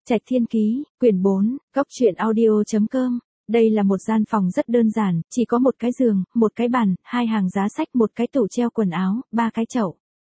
Trạch Thiên Ký, quyển 4, góc truyện audio.com. Đây là một gian phòng rất đơn giản, chỉ có một cái giường, một cái bàn, hai hàng giá sách, một cái tủ treo quần áo, ba cái chậu.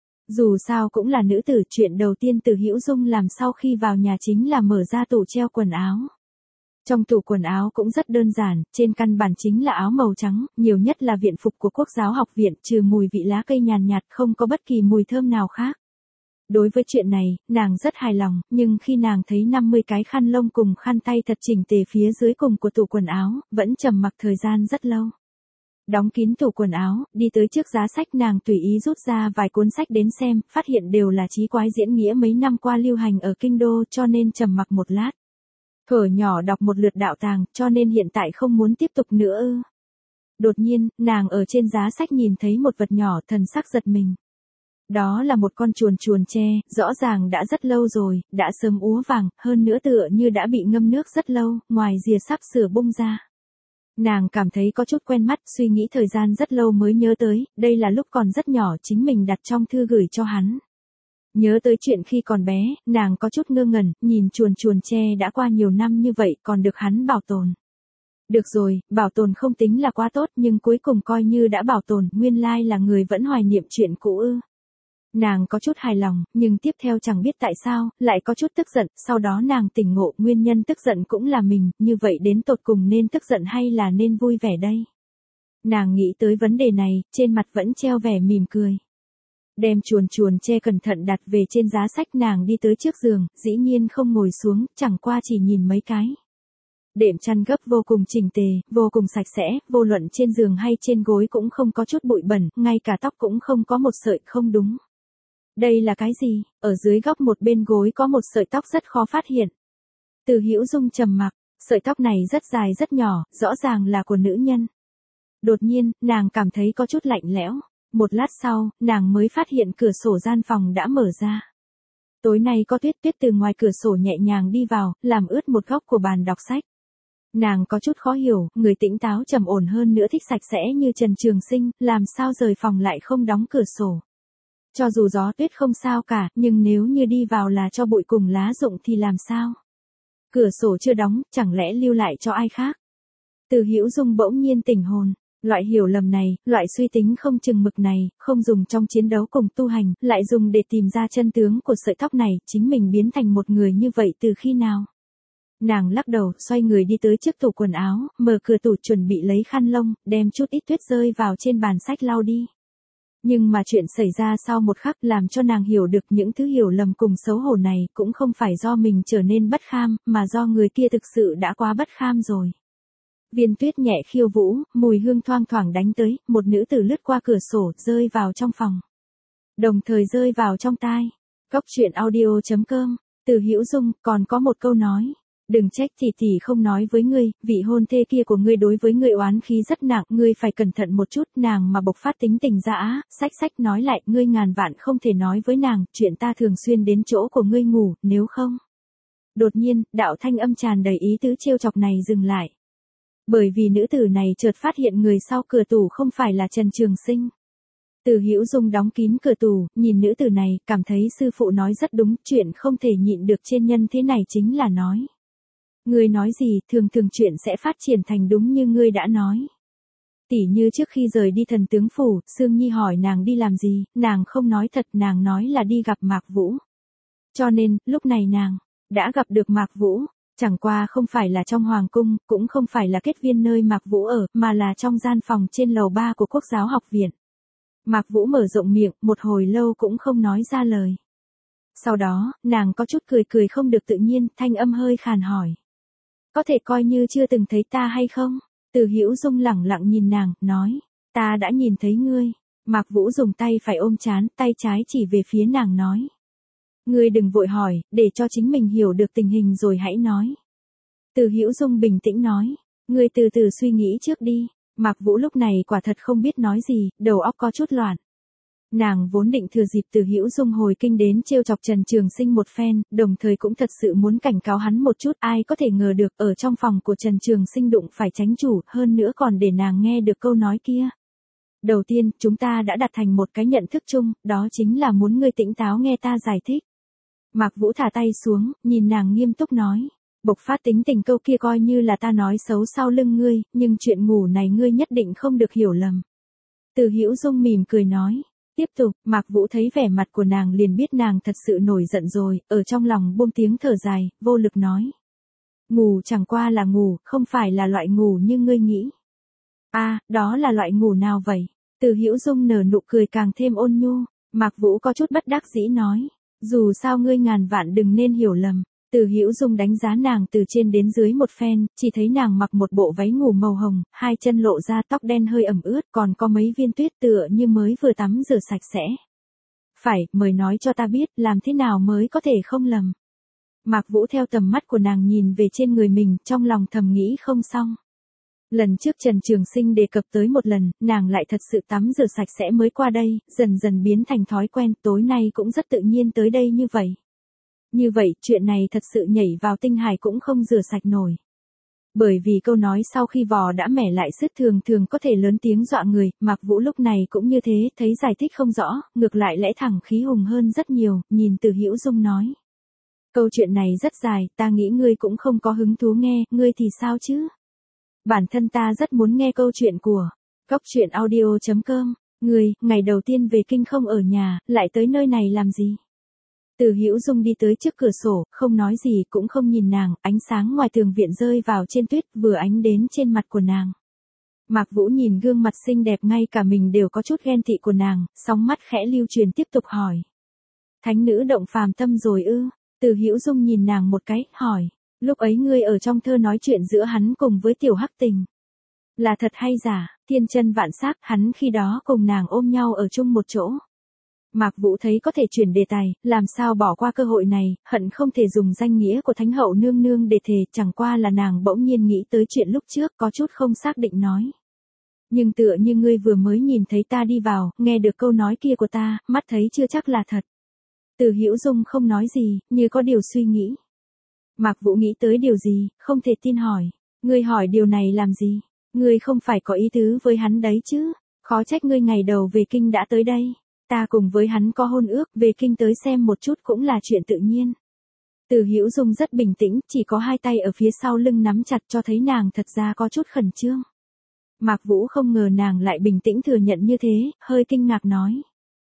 Dù sao cũng là nữ tử, chuyện đầu tiên Từ Hữu Dung làm sau khi vào nhà chính là mở ra tủ treo quần áo. Trong tủ quần áo cũng rất đơn giản, trên căn bản chính là áo màu trắng, nhiều nhất là viện phục của Quốc giáo học viện, trừ mùi vị lá cây nhàn nhạt, không có bất kỳ mùi thơm nào khác. Đối với chuyện này, nàng rất hài lòng, nhưng khi nàng thấy 50 cái khăn lông cùng khăn tay thật chỉnh tề phía dưới cùng của tủ quần áo, vẫn trầm mặc thời gian rất lâu. Đóng kín tủ quần áo, đi tới trước giá sách, nàng tùy ý rút ra vài cuốn sách đến xem, phát hiện đều là chí quái diễn nghĩa mấy năm qua lưu hành ở kinh đô, cho nên trầm mặc một lát. Thuở nhỏ đọc một lượt đạo tàng, cho nên hiện tại không muốn tiếp tục nữa ư. Đột nhiên, nàng ở trên giá sách nhìn thấy một vật nhỏ, thần sắc giật mình. Đó là một con chuồn chuồn tre, rõ ràng đã rất lâu rồi, đã sớm úa vàng, hơn nữa tựa như đã bị ngâm nước rất lâu, ngoài rìa sắp sửa bung ra. Nàng cảm thấy có chút quen mắt, suy nghĩ thời gian rất lâu mới nhớ tới, đây là lúc còn rất nhỏ chính mình đặt trong thư gửi cho hắn. Nhớ tới chuyện khi còn bé, nàng có chút ngơ ngẩn, nhìn chuồn chuồn tre đã qua nhiều năm như vậy còn được hắn bảo tồn. Được rồi, bảo tồn không tính là quá tốt nhưng cuối cùng coi như đã bảo tồn, nguyên lai là người vẫn hoài niệm chuyện cũ ư. Nàng có chút hài lòng, nhưng tiếp theo chẳng biết tại sao, lại có chút tức giận, sau đó nàng tỉnh ngộ, nguyên nhân tức giận cũng là mình, như vậy đến tột cùng nên tức giận hay là nên vui vẻ đây? Nàng nghĩ tới vấn đề này, trên mặt vẫn treo vẻ mỉm cười. Đem chuồn chuồn tre cẩn thận đặt về trên giá sách, nàng đi tới trước giường, dĩ nhiên không ngồi xuống, chẳng qua chỉ nhìn mấy cái. Đệm chăn gấp vô cùng chỉnh tề, vô cùng sạch sẽ, vô luận trên giường hay trên gối cũng không có chút bụi bẩn, ngay cả tóc cũng không có một sợi không đúng. Đây là cái gì? Ở dưới góc một bên gối có một sợi tóc rất khó phát hiện. Từ Hữu Dung trầm mặc, sợi tóc này rất dài rất nhỏ, rõ ràng là của nữ nhân. Đột nhiên, nàng cảm thấy có chút lạnh lẽo. Một lát sau, nàng mới phát hiện cửa sổ gian phòng đã mở ra. Tối nay có tuyết, tuyết từ ngoài cửa sổ nhẹ nhàng đi vào, làm ướt một góc của bàn đọc sách. Nàng có chút khó hiểu, người tỉnh táo trầm ổn hơn nữa thích sạch sẽ như Trần Trường Sinh, làm sao rời phòng lại không đóng cửa sổ. Cho dù gió tuyết không sao cả, nhưng nếu như đi vào là cho bụi cùng lá rụng thì làm sao? Cửa sổ chưa đóng, chẳng lẽ lưu lại cho ai khác? Từ Hữu Dung bỗng nhiên tỉnh hồn. Loại hiểu lầm này, loại suy tính không chừng mực này, không dùng trong chiến đấu cùng tu hành, lại dùng để tìm ra chân tướng của sợi tóc này, chính mình biến thành một người như vậy từ khi nào? Nàng lắc đầu, xoay người đi tới trước tủ quần áo, mở cửa tủ chuẩn bị lấy khăn lông, đem chút ít tuyết rơi vào trên bàn sách lau đi. Nhưng mà chuyện xảy ra sau một khắc làm cho nàng hiểu được những thứ hiểu lầm cùng xấu hổ này cũng không phải do mình trở nên bất kham, mà do người kia thực sự đã quá bất kham rồi. Viên tuyết nhẹ khiêu vũ, mùi hương thoang thoảng đánh tới, một nữ tử lướt qua cửa sổ, rơi vào trong phòng. Đồng thời rơi vào trong tai. Góc truyện audio.com, Từ Hữu Dung, còn có một câu nói. Đừng trách tỷ tỷ không nói với ngươi, vị hôn thê kia của ngươi đối với ngươi oán khí rất nặng, ngươi phải cẩn thận một chút. Nàng mà bộc phát tính tình dã, sách nói lại, ngươi ngàn vạn không thể nói với nàng, chuyện ta thường xuyên đến chỗ của ngươi ngủ, nếu không. Đột nhiên, đạo thanh âm tràn đầy ý tứ trêu chọc này dừng lại. Bởi vì nữ tử này chợt phát hiện người sau cửa tủ không phải là Trần Trường Sinh. Từ Hữu Dung đóng kín cửa tủ, nhìn nữ tử này, cảm thấy sư phụ nói rất đúng, chuyện không thể nhịn được trên nhân thế này chính là nói. Ngươi nói gì, thường chuyện sẽ phát triển thành đúng như ngươi đã nói. Tỉ như trước khi rời đi Thần Tướng Phủ, Sương Nhi hỏi nàng đi làm gì, nàng không nói thật, nàng nói là đi gặp Mạc Vũ. Cho nên, lúc này nàng đã gặp được Mạc Vũ. Chẳng qua không phải là trong hoàng cung, cũng không phải là kết viên nơi Mạc Vũ ở, mà là trong gian phòng trên lầu 3 của Quốc giáo học viện. Mạc Vũ mở rộng miệng, một hồi lâu cũng không nói ra lời. Sau đó, nàng có chút cười không được tự nhiên, thanh âm hơi khàn hỏi. Có thể coi như chưa từng thấy ta hay không? Từ Hữu Dung lẳng lặng nhìn nàng, nói. Ta đã nhìn thấy ngươi. Mạc Vũ dùng tay phải ôm trán, tay trái chỉ về phía nàng nói. Ngươi đừng vội hỏi, để cho chính mình hiểu được tình hình rồi hãy nói. Từ Hữu Dung bình tĩnh nói. Ngươi từ từ suy nghĩ trước đi. Mạc Vũ lúc này quả thật không biết nói gì, đầu óc có chút loạn. Nàng vốn định thừa dịp Từ Hữu Dung hồi kinh đến trêu chọc Trần Trường Sinh một phen, đồng thời cũng thật sự muốn cảnh cáo hắn một chút, ai có thể ngờ được ở trong phòng của Trần Trường Sinh đụng phải chánh chủ, hơn nữa còn để nàng nghe được câu nói kia. Đầu tiên, chúng ta đã đạt thành một cái nhận thức chung, đó chính là muốn ngươi tỉnh táo nghe ta giải thích. Mạc Vũ thả tay xuống, nhìn nàng nghiêm túc nói. Bộc phát tính tình câu kia coi như là ta nói xấu sau lưng ngươi, nhưng chuyện ngủ này ngươi nhất định không được hiểu lầm. Từ Hữu Dung mỉm cười nói. Tiếp tục, Mạc Vũ thấy vẻ mặt của nàng liền biết nàng thật sự nổi giận rồi, ở trong lòng buông tiếng thở dài, vô lực nói. Ngủ chẳng qua là ngủ, không phải là loại ngủ như ngươi nghĩ. Đó là loại ngủ nào vậy? Từ Hữu Dung nở nụ cười càng thêm ôn nhu, Mạc Vũ có chút bất đắc dĩ nói. Dù sao ngươi ngàn vạn đừng nên hiểu lầm. Từ Hữu Dung đánh giá nàng từ trên đến dưới một phen, chỉ thấy nàng mặc một bộ váy ngủ màu hồng, hai chân lộ ra tóc đen hơi ẩm ướt, còn có mấy viên tuyết tựa như mới vừa tắm rửa sạch sẽ. Phải, mời nói cho ta biết, làm thế nào mới có thể không lầm. Mạc Vũ theo tầm mắt của nàng nhìn về trên người mình, trong lòng thầm nghĩ không xong. Lần trước Trần Trường Sinh đề cập tới một lần, nàng lại thật sự tắm rửa sạch sẽ mới qua đây, dần dần biến thành thói quen, tối nay cũng rất tự nhiên tới đây như vậy. Như vậy, chuyện này thật sự nhảy vào tinh hải cũng không rửa sạch nổi. Bởi vì câu nói sau khi vò đã mẻ lại sứt thường thường có thể lớn tiếng dọa người, Mạc Vũ lúc này cũng như thế, thấy giải thích không rõ, ngược lại lẽ thẳng khí hùng hơn rất nhiều, nhìn Từ Hữu Dung nói. Câu chuyện này rất dài, ta nghĩ ngươi cũng không có hứng thú nghe, ngươi thì sao chứ? Bản thân ta rất muốn nghe câu chuyện của Cóc Truyện Audio.com, ngươi, ngày đầu tiên về kinh không ở nhà, lại tới nơi này làm gì? Từ Hữu Dung đi tới trước cửa sổ, không nói gì cũng không nhìn nàng, ánh sáng ngoài tường viện rơi vào trên tuyết, vừa ánh đến trên mặt của nàng. Mạc Vũ nhìn gương mặt xinh đẹp ngay cả mình đều có chút ghen tị của nàng, sóng mắt khẽ lưu truyền tiếp tục hỏi. Thánh nữ động phàm tâm rồi ư? Từ Hữu Dung nhìn nàng một cái, hỏi. Lúc ấy ngươi ở trong thơ nói chuyện giữa hắn cùng với Tiểu Hắc Tình. Là thật hay giả, thiên chân vạn sắc, hắn khi đó cùng nàng ôm nhau ở chung một chỗ. Mạc Vũ thấy có thể chuyển đề tài, làm sao bỏ qua cơ hội này, hận không thể dùng danh nghĩa của Thánh hậu nương nương để thề, chẳng qua là nàng bỗng nhiên nghĩ tới chuyện lúc trước, có chút không xác định nói. Nhưng tựa như ngươi vừa mới nhìn thấy ta đi vào, nghe được câu nói kia của ta, mắt thấy chưa chắc là thật. Từ Hữu Dung không nói gì, như có điều suy nghĩ. Mạc Vũ nghĩ tới điều gì, không thể tin hỏi. Ngươi hỏi điều này làm gì? Ngươi không phải có ý tứ với hắn đấy chứ? Khó trách ngươi ngày đầu về kinh đã tới đây. Ta cùng với hắn có hôn ước, về kinh tới xem một chút cũng là chuyện tự nhiên. Từ Hữu Dung rất bình tĩnh, chỉ có hai tay ở phía sau lưng nắm chặt cho thấy nàng thật ra có chút khẩn trương. Mạc Vũ không ngờ nàng lại bình tĩnh thừa nhận như thế, hơi kinh ngạc nói.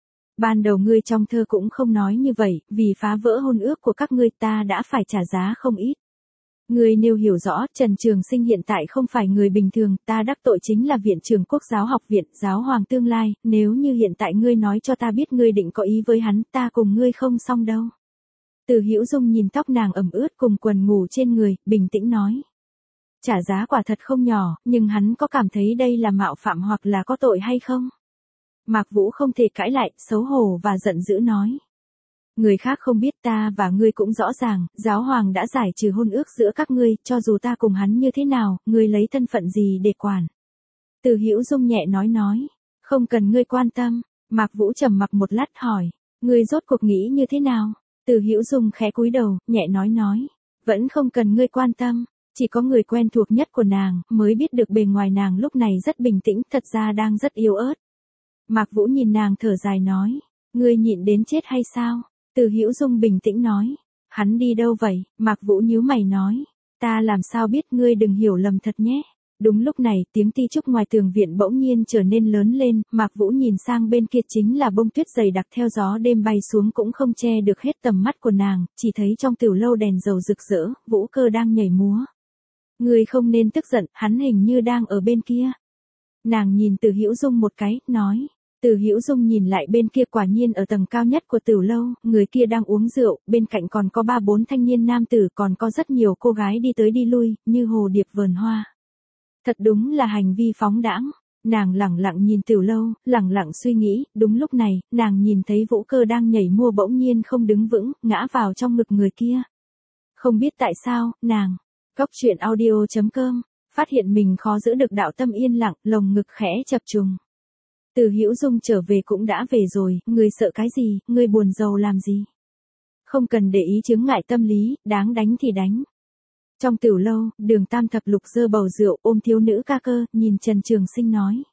Ban đầu ngươi trong thơ cũng không nói như vậy, vì phá vỡ hôn ước của các ngươi ta đã phải trả giá không ít. Ngươi nêu hiểu rõ, Trần Trường Sinh hiện tại không phải người bình thường, ta đắc tội chính là viện trưởng Quốc giáo học viện, giáo hoàng tương lai, nếu như hiện tại ngươi nói cho ta biết ngươi định có ý với hắn, ta cùng ngươi không xong đâu. Từ Hữu Dung nhìn tóc nàng ẩm ướt cùng quần ngủ trên người, bình tĩnh nói. Trả giá quả thật không nhỏ, nhưng hắn có cảm thấy đây là mạo phạm hoặc là có tội hay không? Mạc Vũ không thể cãi lại, xấu hổ và giận dữ nói. Người khác không biết ta và ngươi cũng rõ ràng, giáo hoàng đã giải trừ hôn ước giữa các ngươi, cho dù ta cùng hắn như thế nào, ngươi lấy thân phận gì để quản. Từ Hữu Dung nhẹ nói, không cần ngươi quan tâm. Mạc Vũ trầm mặc một lát hỏi, ngươi rốt cuộc nghĩ như thế nào? Từ Hữu Dung khẽ cúi đầu, nhẹ nói, vẫn không cần ngươi quan tâm, chỉ có người quen thuộc nhất của nàng, mới biết được bề ngoài nàng lúc này rất bình tĩnh, thật ra đang rất yếu ớt. Mạc Vũ nhìn nàng thở dài nói, ngươi nhịn đến chết hay sao? Từ Hữu Dung bình tĩnh nói, hắn đi đâu vậy? Mạc Vũ nhíu mày nói, ta làm sao biết, ngươi đừng hiểu lầm thật nhé. Đúng lúc này, tiếng ti trúc ngoài tường viện bỗng nhiên trở nên lớn lên, Mạc Vũ nhìn sang bên kia chính là bông tuyết dày đặc theo gió đêm bay xuống cũng không che được hết tầm mắt của nàng, chỉ thấy trong tiểu lâu đèn dầu rực rỡ, Vũ Cơ đang nhảy múa. Ngươi không nên tức giận, hắn hình như đang ở bên kia. Nàng nhìn Từ Hữu Dung một cái, nói. Từ Hữu Dung nhìn lại bên kia, quả nhiên ở tầng cao nhất của tiểu lâu, người kia đang uống rượu, bên cạnh còn có 3-4 thanh niên nam tử, còn có rất nhiều cô gái đi tới đi lui, như hồ điệp vờn hoa. Thật đúng là hành vi phóng đãng. Nàng lẳng lặng nhìn tiểu lâu, lẳng lặng suy nghĩ, đúng lúc này, nàng nhìn thấy Vũ Cơ đang nhảy múa bỗng nhiên không đứng vững, ngã vào trong ngực người kia. Không biết tại sao, nàng, Cóc Truyện Audio.com, phát hiện mình khó giữ được đạo tâm yên lặng, lồng ngực khẽ chập trùng. Từ Hữu Dung trở về cũng đã về rồi, ngươi sợ cái gì, ngươi buồn rầu làm gì? Không cần để ý chướng ngại tâm lý, đáng đánh thì đánh. Trong tiểu lâu, Đường Tam Thập Lục giơ bầu rượu ôm thiếu nữ ca cơ, nhìn Trần Trường Sinh nói.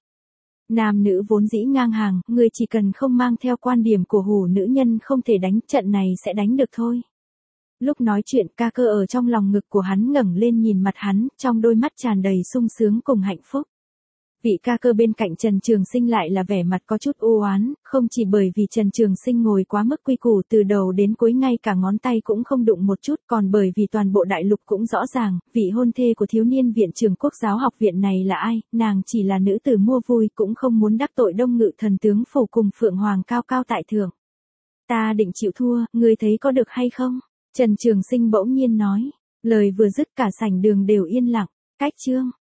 Nam nữ vốn dĩ ngang hàng, ngươi chỉ cần không mang theo quan điểm của hủ nữ nhân không thể đánh, trận này sẽ đánh được thôi. Lúc nói chuyện ca cơ ở trong lòng ngực của hắn ngẩng lên nhìn mặt hắn, trong đôi mắt tràn đầy sung sướng cùng hạnh phúc. Vị ca cơ bên cạnh Trần Trường Sinh lại là vẻ mặt có chút u oán, không chỉ bởi vì Trần Trường Sinh ngồi quá mức quy củ từ đầu đến cuối ngay cả ngón tay cũng không đụng một chút, còn bởi vì toàn bộ đại lục cũng rõ ràng, vị hôn thê của thiếu niên viện trưởng Quốc giáo học viện này là ai, nàng chỉ là nữ tử mua vui cũng không muốn đắc tội Đông Ngự thần tướng phủ cùng Phượng Hoàng cao cao tại thượng. Ta định chịu thua, ngươi thấy có được hay không? Trần Trường Sinh bỗng nhiên nói, lời vừa dứt cả sảnh đường đều yên lặng, cách chương.